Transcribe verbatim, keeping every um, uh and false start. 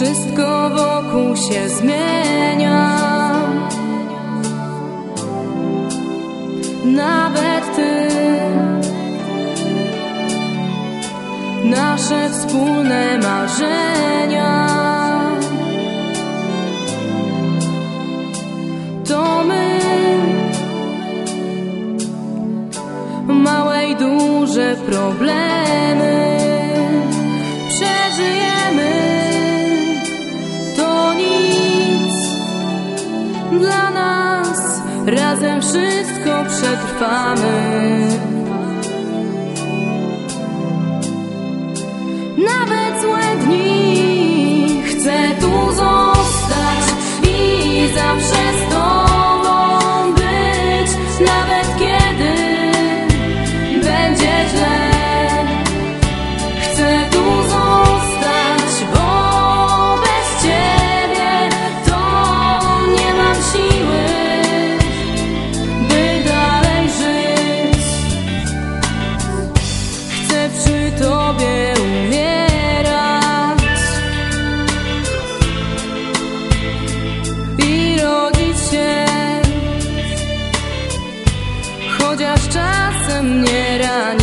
Wszystko wokół się zmienia, nawet ty. Nasze wspólne marzenia to my, małe i duże problemy przeżyjemy. To nic dla nas, razem wszystko przetrwamy. Nawet złe dni chcę tu zostać i zawsze z tobą być, nawet kiedy będzie źle. Chcę tu zostać, bo bez ciebie to nie mam siły, by dalej żyć. Chcę przy tobie umierać i rodzić się, chociaż czasem mnie rani.